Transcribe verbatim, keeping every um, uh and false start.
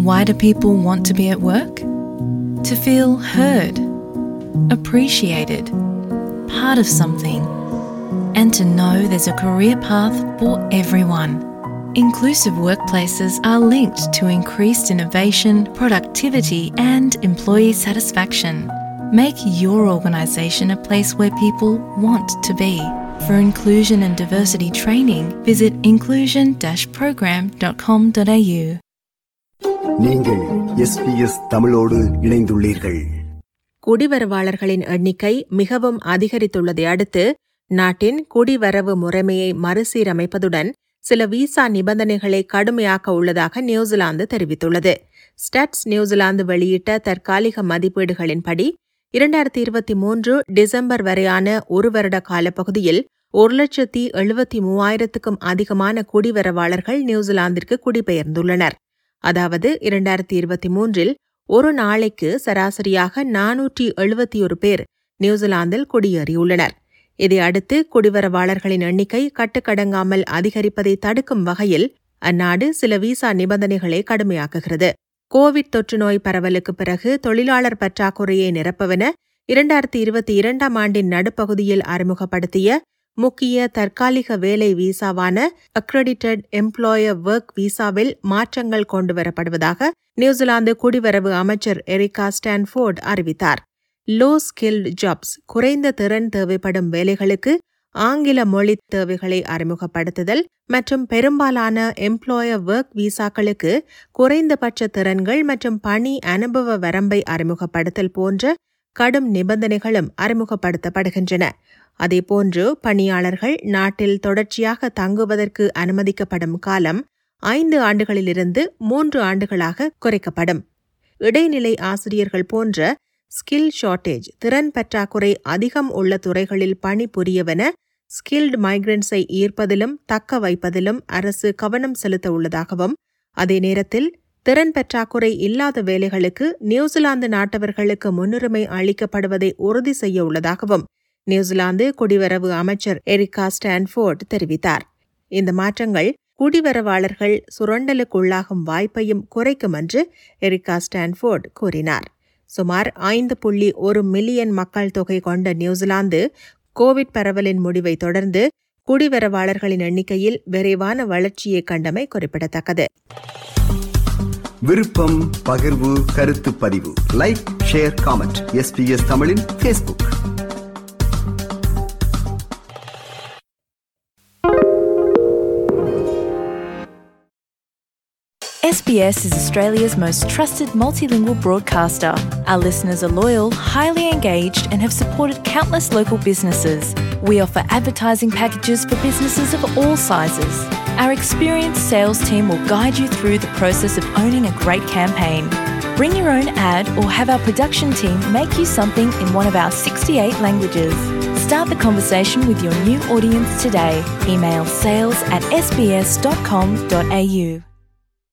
Why do people want to be at work? To feel heard, appreciated, part of something, and to know there's a career path for everyone. Inclusive workplaces are linked to increased innovation, productivity, and employee satisfaction. Make your organisation a place where people want to be. For inclusion and diversity training, visit inclusion dash program dot com dot a u. நீங்கள் S B S தமிழோடு இணைந்துள்ளீர்கள். குடிவரவாளர்களின் எண்ணிக்கை மிகவும் அதிகரித்துள்ளதை அடுத்து நாட்டின் குடிவரவு முறைமையை மறுசீரமைப்பதுடன் சில விசா நிபந்தனைகளை கடுமையாக்க உள்ளதாக நியூசிலாந்து தெரிவித்துள்ளது. ஸ்டட்ஸ் நியூசிலாந்து வெளியிட்ட தற்காலிக மதிப்பீடுகளின்படி இரண்டாயிரத்தி இருபத்தி மூன்று டிசம்பர் வரையான ஒரு வருட காலப்பகுதியில் ஒரு லட்சத்தி எழுபத்தி மூவாயிரத்துக்கும் அதிகமான குடிவரவாளர்கள் நியூசிலாந்திற்கு குடிபெயர்ந்துள்ளனர். அதாவது இரண்டாயிரத்தி இருபத்தி மூன்றில் ஒரு நாளைக்கு சராசரியாக நானூற்றி எழுபத்தி ஒரு பேர் நியூசிலாந்தில் குடியேறியுள்ளனர். இதையடுத்து குடிவரவாளர்களின் எண்ணிக்கை கட்டுக்கடங்காமல் அதிகரிப்பதை தடுக்கும் வகையில் அந்நாடு சில விசா நிபந்தனைகளை கடுமையாக்குகிறது. கோவிட் தொற்று நோய் பரவலுக்கு பிறகு தொழிலாளர் பற்றாக்குறையை நிரப்பவென இரண்டாயிரத்தி இருபத்தி இரண்டாம் ஆண்டின் நடுப்பகுதியில் அறிமுகப்படுத்திய முக்கிய தற்காலிக வேலை வீசாவான அக்ரெடிட்டட் எம்ப்ளாயர் ஒர்க் வீசாவில் மாற்றங்கள் கொண்டுவரப்படுவதாக நியூசிலாந்து குடிவரவு அமைச்சர் எரிகா ஸ்டான்ஃபோர்ட் அறிவித்தார். லோ ஸ்கில்டு ஜாப்ஸ் குறைந்த திறன் தேவைப்படும் வேலைகளுக்கு ஆங்கில மொழி தேவைகளை அறிமுகப்படுத்துதல் மற்றும் பெரும்பாலான எம்ப்ளாயர் ஒர்க் வீசாக்களுக்கு குறைந்தபட்ச திறன்கள் மற்றும் பணி அனுபவ வரம்பை அறிமுகப்படுத்தல் போன்ற கடும் நிபந்தனைகளும் அறிமுகப்படுத்தப்படுகின்றன. அதேபோன்று பணியாளர்கள் நாட்டில் தொடர்ச்சியாக தங்குவதற்கு அனுமதிக்கப்படும் காலம் ஐந்து ஆண்டுகளிலிருந்து மூன்று ஆண்டுகளாக குறைக்கப்படும். இடைநிலை ஆசிரியர்கள் போன்ற ஸ்கில் ஷார்ட்டேஜ் திறன் பற்றாக்குறை அதிகம் உள்ள துறைகளில் பணிபுரியவென ஸ்கில்டு மைக்ரன்ட்ஸை ஈர்ப்பதிலும் தக்க வைப்பதிலும் அரசு கவனம் செலுத்த உள்ளதாகவும், அதே நேரத்தில் திறன் பற்றாக்குறை இல்லாத வேலைகளுக்கு நியூசிலாந்து நாட்டவர்களுக்கு முன்னுரிமை அளிக்கப்படுவதை உறுதி செய்ய உள்ளதாகவும் நியூசிலாந்து குடிவரவு அமைச்சர் எரிகா ஸ்டான்ஃபோர்ட் தெரிவித்தார். இந்த மாற்றங்கள் குடிவரவாளர்கள் சுரண்டலுக்குள்ளாகும் வாய்ப்பையும் குறைக்கும் என்று எரிகா ஸ்டான்ஃபோர்ட் கூறினார். சுமார் ஐந்து புள்ளி ஒரு மில்லியன் மக்கள் தொகை கொண்ட நியூசிலாந்து கோவிட் பரவலின் முடிவை தொடர்ந்து குடிவரவாளர்களின் எண்ணிக்கையில் விரைவான வளர்ச்சியை கண்டமை குறிப்பிடத்தக்கது. விருப்பம், பகிர்வு, கருத்து பதிவு, like, share, comment. S B S தமிழின் Facebook. S B S is Australia's most trusted multilingual broadcaster. Our listeners are loyal, highly engaged, and have supported countless local businesses. We offer advertising packages for businesses of all sizes. Our experienced sales team will guide you through the process of owning a great campaign. Bring your own ad or have our production team make you something in one of our sixty-eight languages. Start the conversation with your new audience today. Email sales at s b s dot com dot a u.